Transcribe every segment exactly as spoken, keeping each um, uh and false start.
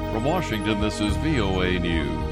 From Washington, this is V O A News.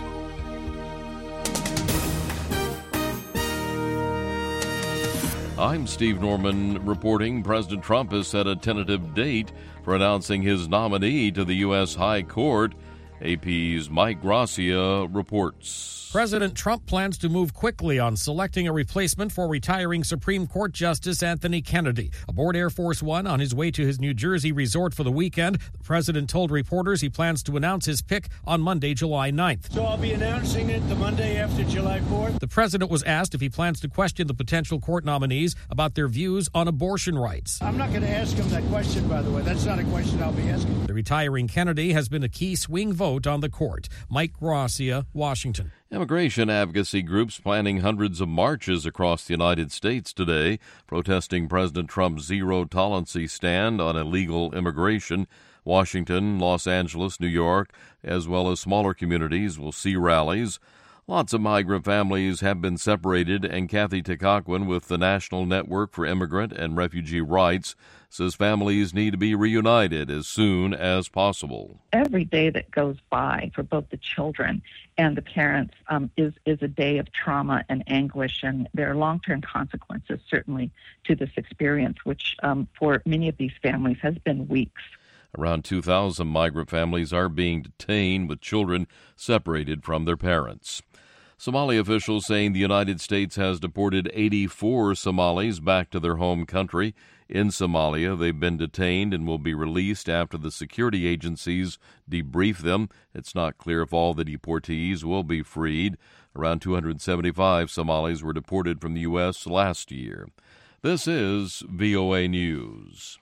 I'm Steve Norman reporting President Trump has set a tentative date for announcing his nominee to the U S High Court. A P's Mike Gracia reports. President Trump plans to move quickly on selecting a replacement for retiring Supreme Court Justice Anthony Kennedy. Aboard Air Force One on his way to his New Jersey resort for the weekend, the president told reporters he plans to announce his pick on Monday, July ninth. So I'll be announcing it the Monday after July fourth? The president was asked if he plans to question the potential court nominees about their views on abortion rights. I'm not going to ask him that question, by the way. That's not a question I'll be asking. The retiring Kennedy has been a key swing vote on the court. Mike Gracia, Washington. Immigration advocacy groups planning hundreds of marches across the United States today, protesting President Trump's zero-tolerance stand on illegal immigration. Washington, Los Angeles, New York, as well as smaller communities will see rallies. Lots of migrant families have been separated, and Kathy Takaquin with the National Network for Immigrant and Refugee Rights says families need to be reunited as soon as possible. Every day that goes by for both the children and the parents um, is, is a day of trauma and anguish, and there are long-term consequences, certainly, to this experience, which um, for many of these families has been weeks. Around two thousand migrant families are being detained with children separated from their parents. Somali officials saying the United States has deported eighty-four Somalis back to their home country. In Somalia, they've been detained and will be released after the security agencies debrief them. It's not clear if all the deportees will be freed. Around two hundred seventy-five Somalis were deported from the U S last year. This is V O A News.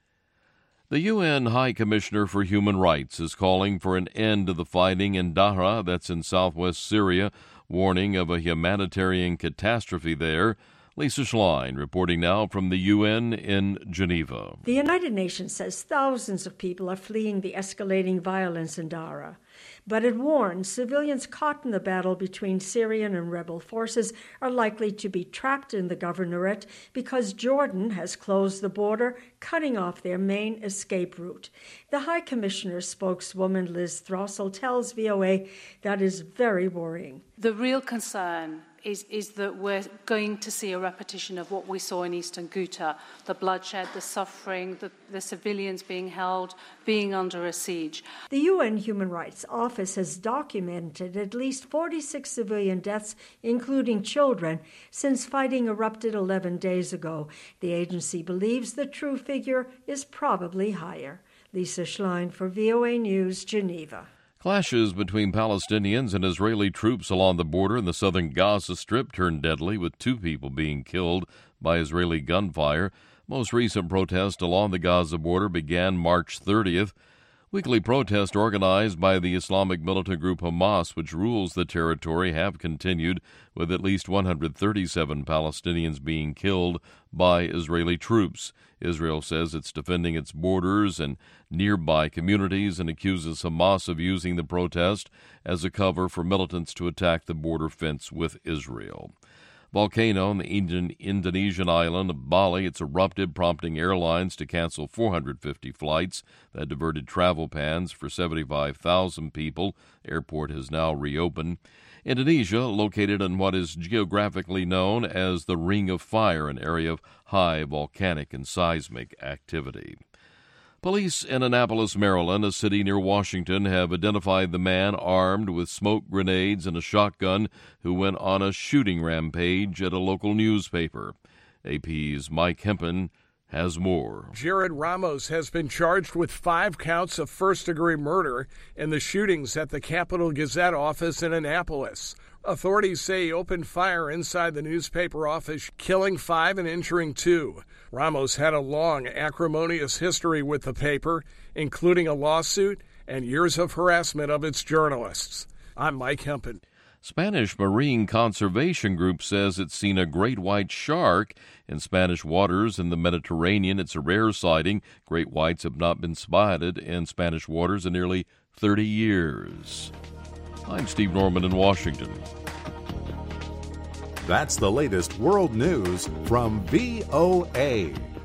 The U N High Commissioner for Human Rights is calling for an end to the fighting in Daraa, that's in southwest Syria, warning of a humanitarian catastrophe there. Lisa Schlein reporting now from the U N in Geneva. The United Nations says thousands of people are fleeing the escalating violence in Daraa, but it warns civilians caught in the battle between Syrian and rebel forces are likely to be trapped in the governorate because Jordan has closed the border, cutting off their main escape route. The High Commissioner's spokeswoman, Liz Throssell, tells V O A that is very worrying. The real concern is, is that we're going to see a repetition of what we saw in eastern Ghouta, the bloodshed, the suffering, the, the civilians being held, being under a siege. The U N Human Rights Office has documented at least forty-six civilian deaths, including children, since fighting erupted eleven days ago. The agency believes the true figure is probably higher. Lisa Schlein for V O A News, Geneva. Clashes between Palestinians and Israeli troops along the border in the southern Gaza Strip turned deadly, with two people being killed by Israeli gunfire. Most recent protests along the Gaza border began March thirtieth. Weekly protests organized by the Islamic militant group Hamas, which rules the territory, have continued, with at least one hundred thirty-seven Palestinians being killed by Israeli troops. Israel says it's defending its borders and nearby communities and accuses Hamas of using the protest as a cover for militants to attack the border fence with Israel. Volcano on the Indian, Indonesian island of Bali, it's erupted, prompting airlines to cancel four hundred fifty flights that diverted travel bans for seventy-five thousand people. Airport has now reopened. Indonesia, located in what is geographically known as the Ring of Fire, an area of high volcanic and seismic activity. Police in Annapolis, Maryland, a city near Washington, have identified the man armed with smoke grenades and a shotgun who went on a shooting rampage at a local newspaper. A P's Mike Hempen has more. Jared Ramos has been charged with five counts of first-degree murder in the shootings at the Capital Gazette office in Annapolis. Authorities say he opened fire inside the newspaper office, killing five and injuring two. Ramos had a long, acrimonious history with the paper, including a lawsuit and years of harassment of its journalists. I'm Mike Hempen. Spanish Marine Conservation Group says it's seen a great white shark in Spanish waters in the Mediterranean. It's a rare sighting. Great whites have not been spotted in Spanish waters in nearly thirty years. I'm Steve Norman in Washington. That's the latest world news from V O A.